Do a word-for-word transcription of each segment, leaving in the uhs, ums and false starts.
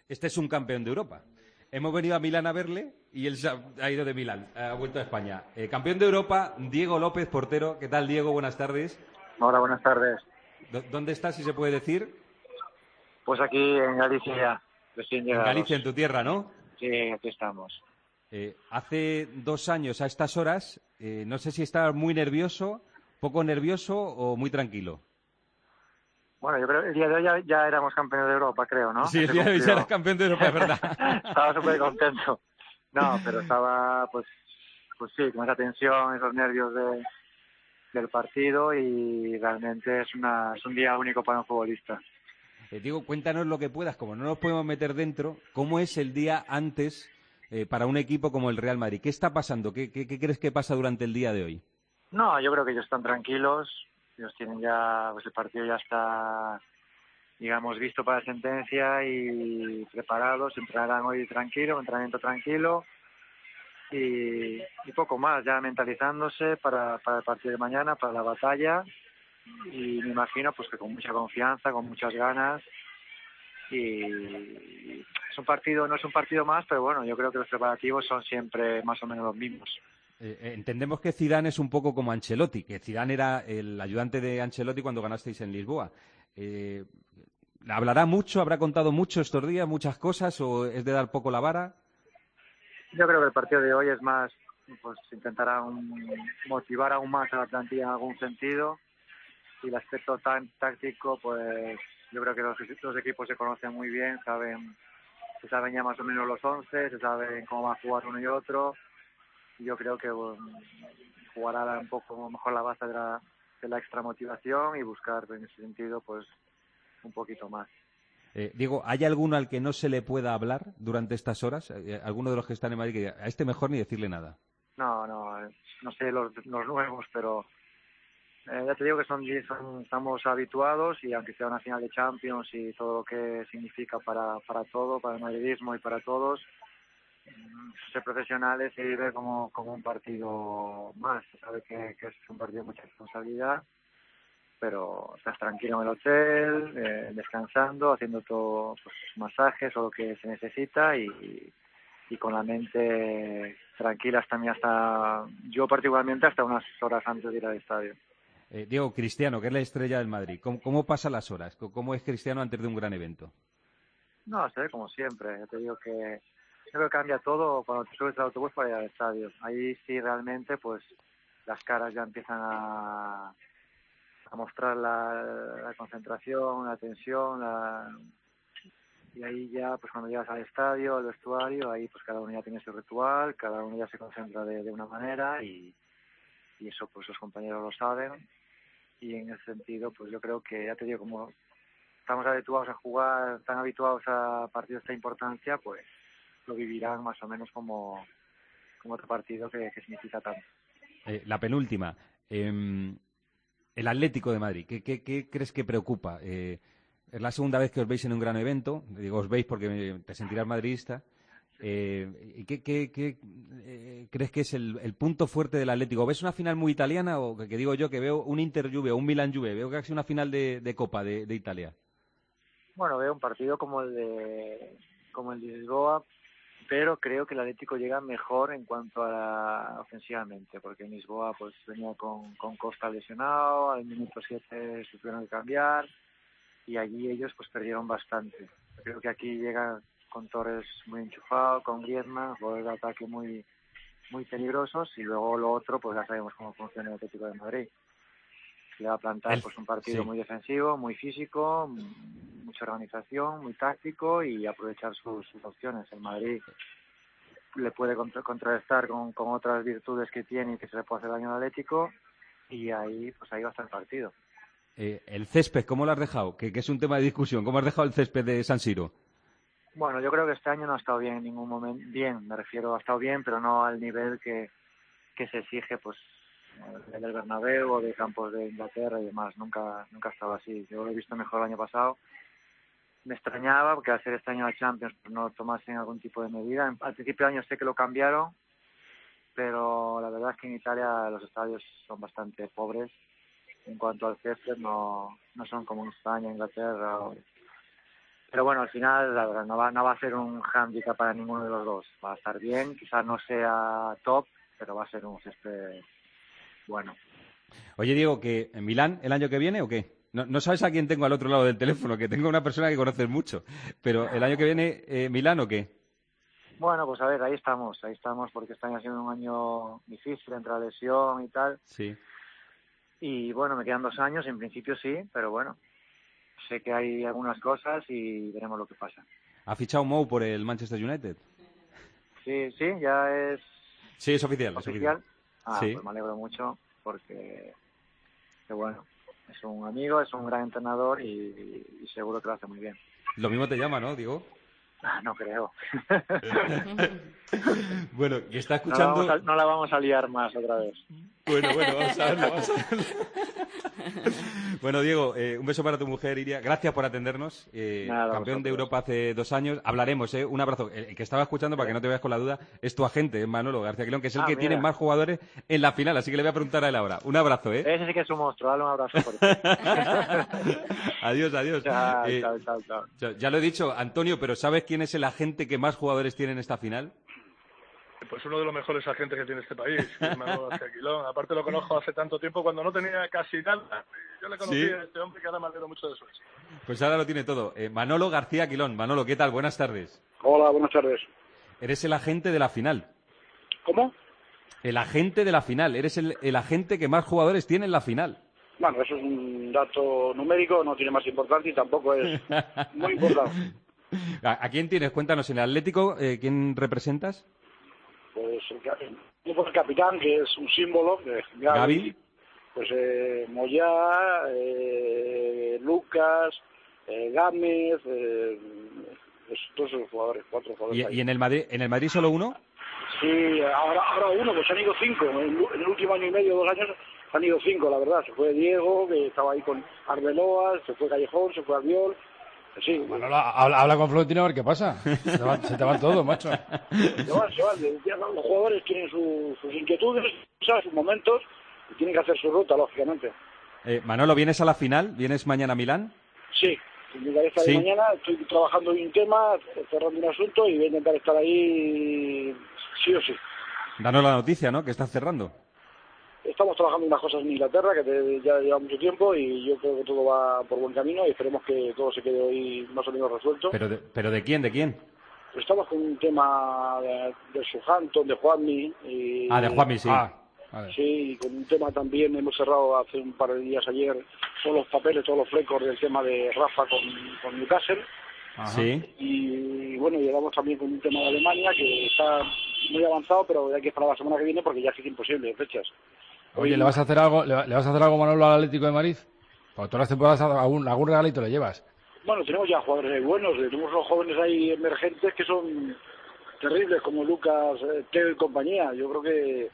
Este es un campeón de Europa. Hemos venido a Milán a verle y él se ha, ha ido de Milán, ha vuelto a España. Eh, campeón de Europa, Diego López, portero. ¿Qué tal, Diego? Buenas tardes. Hola, buenas tardes. D- ¿Dónde estás, si se puede decir? Pues aquí en Galicia ya, recién En llegados. Galicia, en tu tierra, ¿no? Sí, aquí estamos. Eh, hace dos años a estas horas, eh, no sé si estabas muy nervioso, poco nervioso o muy tranquilo. Bueno, yo creo que el día de hoy ya, ya éramos campeones de Europa, creo, ¿no? Sí, Que el se día de hoy ya eras cumplió. campeón de Europa, es verdad. Estaba súper contento. No, pero estaba, pues, pues sí, con esa tensión, esos nervios de, del partido y realmente es, una, es un día único para un futbolista. Eh, Diego, cuéntanos lo que puedas, como no nos podemos meter dentro, ¿cómo es el día antes eh, para un equipo como el Real Madrid? ¿Qué está pasando? ¿Qué, qué, qué crees que pasa durante el día de hoy? No, yo creo que ellos están tranquilos, ellos tienen ya, pues el partido ya está, digamos, visto para sentencia y preparados, entrarán hoy tranquilo, entrenamiento tranquilo y, y poco más, ya mentalizándose para, para el partido de mañana, para la batalla y me imagino pues que con mucha confianza, con muchas ganas y es un partido, no es un partido más, pero bueno, yo creo que los preparativos son siempre más o menos los mismos. Eh, eh, entendemos que Zidane es un poco como Ancelotti, que Zidane era el ayudante de Ancelotti cuando ganasteis en Lisboa. Eh, ¿Hablará mucho, habrá contado mucho estos días, muchas cosas, o es de dar poco la vara? Yo creo que el partido de hoy es más, pues intentará un, motivar aún más a la plantilla en algún sentido y el aspecto tan táctico, pues yo creo que los, los equipos se conocen muy bien, saben, se saben ya más o menos los once, se saben cómo va a jugar uno y otro. Y yo creo que bueno, jugará un poco mejor la base de la, de la extra motivación y buscar en ese sentido pues un poquito más. Eh, Diego, ¿hay alguno al que no se le pueda hablar durante estas horas? Eh, ¿Alguno de los que están en Madrid que diga, a este mejor ni decirle nada? No, no, no sé los, los nuevos, pero Eh, ya te digo que son, son, estamos habituados y aunque sea una final de Champions y todo lo que significa para, para todo, para el madridismo y para todos, mm, ser profesionales se vive como, como un partido más. Se sabe que, que es un partido de mucha responsabilidad, pero estás tranquilo en el hotel, eh, descansando, haciendo todo, pues, masajes o lo que se necesita y, y con la mente tranquila también hasta, yo particularmente hasta unas horas antes de ir al estadio. Eh, Diego, Cristiano, que es la estrella del Madrid, ¿cómo, cómo pasa las horas? ¿Cómo, ¿Cómo es Cristiano antes de un gran evento? No, se ve como siempre. Yo te digo que creo que cambia todo cuando te subes al autobús para ir al estadio. Ahí sí realmente pues las caras ya empiezan a, a mostrar la, la concentración, la tensión, la, y ahí ya pues cuando llegas al estadio, al vestuario, ahí pues cada uno ya tiene su ritual, cada uno ya se concentra de, de una manera y, y eso pues los compañeros lo saben y en ese sentido pues yo creo que ya te digo como estamos habituados a jugar, están habituados a partidos de esta importancia, pues lo vivirán más o menos como, como otro partido que, que significa tanto. Eh, la penúltima. Eh, el Atlético de Madrid, ¿qué, qué, qué crees que preocupa? Eh, es la segunda vez que os veis en un gran evento. Digo, os veis porque te sentirás madridista. Eh, ¿y ¿Qué, qué, qué eh, crees que es el, el punto fuerte del Atlético? ¿Ves una final muy italiana o que, que digo yo que veo un Inter-Juve o un Milan-Juve? Veo casi una final de, de Copa de, de Italia. Bueno, veo un partido como el de como el de Lisboa, pero creo que el Atlético llega mejor en cuanto a la, ofensivamente, porque en Lisboa pues venía con, con Costa lesionado, al minuto siete se tuvieron que cambiar y allí ellos pues perdieron bastante. Creo que aquí llega con Torres muy enchufado, con Griezmann, jugadores de ataque muy muy peligrosos y luego lo otro pues ya sabemos cómo funciona el Atlético de Madrid. Le va a plantar El, pues un partido sí. muy defensivo, muy físico, mucha organización, muy táctico y aprovechar sus, sus opciones. El Madrid le puede contra contrarrestar con, con otras virtudes que tiene y que se le puede hacer daño al Atlético y ahí pues ahí va a estar el partido. Eh, el césped, ¿cómo lo has dejado? Que, que es un tema de discusión. ¿Cómo has dejado el césped de San Siro? Bueno, yo creo que este año no ha estado bien en ningún momento. Bien, me refiero, ha estado bien, pero no al nivel que, que se exige pues del Bernabéu o de campos de Inglaterra y demás. Nunca, nunca ha estado así. Yo lo he visto mejor el año pasado. Me extrañaba porque al ser este año la Champions pues no tomasen algún tipo de medida. Al principio de año sé que lo cambiaron, pero la verdad es que en Italia los estadios son bastante pobres. En cuanto al césped, no, no son como en España, Inglaterra. O... Pero bueno, al final la verdad, no va, no va a ser un hándicap para ninguno de los dos. Va a estar bien, quizás no sea top, pero va a ser un césped bueno. Oye, Diego, ¿que en Milán el año que viene o qué? No, no sabes a quién tengo al otro lado del teléfono, que tengo una persona que conoces mucho. Pero el año que viene, eh, ¿Milán o qué? Bueno, pues a ver, ahí estamos, ahí estamos porque este año ha sido un año difícil entre la lesión y tal. Sí. Y bueno, me quedan dos años, en principio sí, pero bueno, sé que hay algunas cosas y veremos lo que pasa. ¿Ha fichado Mou por el Manchester United? Sí, sí, ya es... Sí, es oficial. ¿Oficial? Es oficial. Ah, Sí. pues me alegro mucho porque, que bueno, es un amigo, es un gran entrenador y, y seguro que lo hace muy bien. Lo mismo te llama, ¿no, Diego? Ah, no creo. Bueno, que está escuchando... No la, a, no la vamos a liar más otra vez. Bueno, bueno, vamos a verlo, vamos a verlo. Bueno, Diego, eh, un beso para tu mujer, Iria. Gracias por atendernos. Eh, Nada, campeón vosotros. de Europa hace dos años. Hablaremos, ¿eh? Un abrazo. El que estaba escuchando, para que no te veas con la duda, es tu agente, es Manolo García Quilón, que es el Ah, que mira. tiene más jugadores en la final. Así que le voy a preguntar a él ahora. Un abrazo, ¿eh? Ese sí que es un monstruo. Dale un abrazo fuerte. Adiós, adiós. Chao, Eh, chao, chao, chao. ya- Ya lo he dicho, Antonio, pero ¿sabes quién es el agente que más jugadores tiene en esta final? Pues uno de los mejores agentes que tiene este país, que es Manolo García Quilón. Aparte lo conozco hace tanto tiempo cuando no tenía casi nada. Yo le conocí ¿Sí? a este hombre que ahora me alegro mucho de su éxito. Pues ahora lo tiene todo. Eh, Manolo García Quilón. Manolo, ¿qué tal? Buenas tardes. Hola, buenas tardes. Eres el agente de la final. ¿Cómo? El agente de la final. Eres el, el agente que más jugadores tiene en la final. Bueno, eso es un dato numérico, no tiene más importancia y tampoco es muy importante. ¿A, a quién tienes? Cuéntanos, en el Atlético, eh, ¿quién representas? Pues el, ca- el grupo del capitán, que es un símbolo, que es Gavi, Gavi. pues eh, Moyá, eh, Lucas, eh, Gámez, eh, pues, todos esos jugadores, cuatro jugadores. ¿Y, ahí. y en el Madrid, en el Madrid solo uno? Sí, ahora, ahora uno, pues han ido cinco. En, en el último año y medio, dos años, han ido cinco, la verdad. Se fue Diego, que estaba ahí con Arbeloa, se fue Callejón, se fue Albiol. Sí, Manolo, habla, habla con Florentino a ver qué pasa. Se te van, se te van todos, macho. se van, se van. Ya los jugadores tienen su- sus inquietudes, ¿sabes? Sus momentos, y tienen que hacer su ruta, lógicamente. Eh, Manolo, ¿vienes a la final? ¿Vienes mañana a Milán? Sí, en mi cabeza Sí. de mañana estoy trabajando en un tema, cerrando un asunto y voy a intentar estar ahí sí o sí. Danos la noticia, ¿no? Que estás cerrando. Estamos trabajando unas cosas en Inglaterra que te- ya lleva mucho tiempo y yo creo que todo va por buen camino y esperemos que todo se quede hoy más o menos resuelto. ¿Pero de, pero de quién? ¿De quién? Estamos con un tema de, de Southampton, de Juanmi. Y, Ah, de Juanmi, sí. Ah, vale. Sí, y con un tema también hemos cerrado hace un par de días ayer todos los papeles, todos los récords del tema de Rafa con, con Newcastle. Ajá. Sí. Y bueno, llegamos también con un tema de Alemania que está muy avanzado, pero hay que esperar la semana que viene porque ya es imposible de fechas. Oye, ¿le vas a hacer algo, le, le vas a hacer algo, Manolo, al Atlético de Madrid? Porque todas las temporadas algún, algún regalito le llevas. Bueno, tenemos ya jugadores ahí buenos, tenemos los jóvenes ahí emergentes que son terribles, como Lucas, eh, Teo y compañía. Yo creo que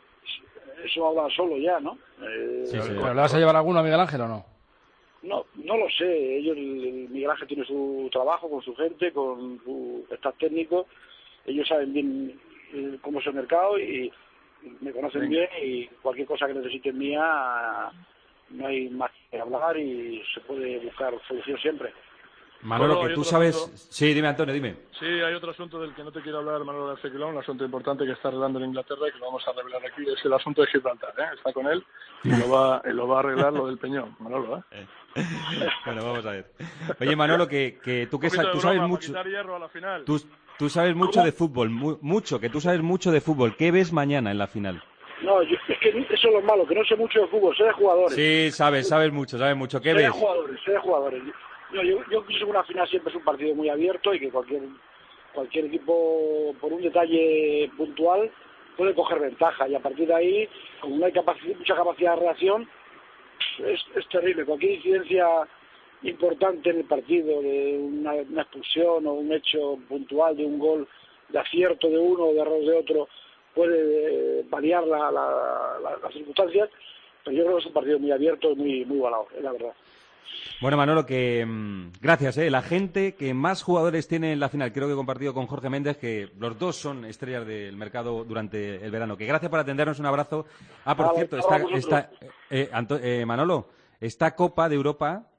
eso habla solo ya, ¿no? Eh, Sí, sí. ¿Pero le vas a llevar alguno a Miguel Ángel o no? No, no lo sé. Ellos, el, el Miguel Ángel tiene su trabajo con su gente, con su staff técnico. Ellos saben bien eh, cómo es el mercado y me conocen bien y cualquier cosa que necesiten mía no hay más que hablar y se puede buscar solución siempre. Manolo, Solo que hay tú otro sabes... asunto. Sí, dime, Antonio, dime. Sí, hay otro asunto del que no te quiero hablar, Manolo García Quilón, un asunto importante que está arreglando en Inglaterra y que lo vamos a revelar aquí, es el asunto de Gibraltar, ¿eh? Está con él y lo va, y lo va a arreglar lo del Peñón, Manolo, ¿eh? Bueno, vamos a ver. Oye, Manolo, que, que tú, que Un poquito sa- de tú broma sabes para mucho... quitar hierro a la final. Tú, tú sabes mucho ¿Cómo? de fútbol, mu- mucho, que tú sabes mucho de fútbol. ¿Qué ves mañana en la final? No, yo, es que eso es lo malo, que no sé mucho de fútbol, sé de jugadores. Sí, sabes, sabes mucho, sabes mucho. ¿Qué sé de ves? jugadores, sé de jugadores. No, yo, yo pienso que una final siempre es un partido muy abierto y que cualquier cualquier equipo, por un detalle puntual, puede coger ventaja. Y a partir de ahí, como no hay capaci- mucha capacidad de reacción, es, es terrible. Cualquier incidencia importante en el partido, de una, una expulsión o un hecho puntual de un gol de acierto de uno o de error de otro, puede eh, variar la, la, la, las circunstancias. Pero yo creo que es un partido muy abierto y muy, muy igualado, es la verdad. Bueno, Manolo, que mmm, gracias, ¿eh? La gente que más jugadores tiene en la final, creo que he compartido con Jorge Méndez, que los dos son estrellas del mercado durante el verano. Que gracias por atendernos, un abrazo. Ah, por Vale, cierto, ahora está, vosotros. está eh, Anto- eh, Manolo, esta Copa de Europa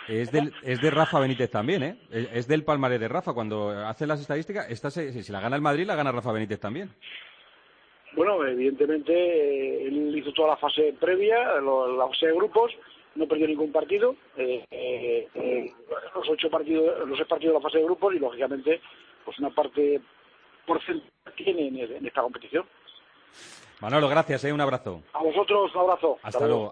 es, del, es de Rafa Benítez también, ¿eh? Es, es del palmarés de Rafa. Cuando hacen las estadísticas, esta se, si, si la gana el Madrid, la gana Rafa Benítez también. Bueno, evidentemente eh, él hizo toda la fase previa, lo, la fase de grupos, no perdió ningún partido, eh, eh, eh, los ocho partidos, los seis partidos de la fase de grupos y lógicamente, pues una parte porcentual tiene en, en esta competición. Manolo, gracias, ¿eh? Un abrazo. A vosotros, un abrazo. Hasta, Hasta luego. luego.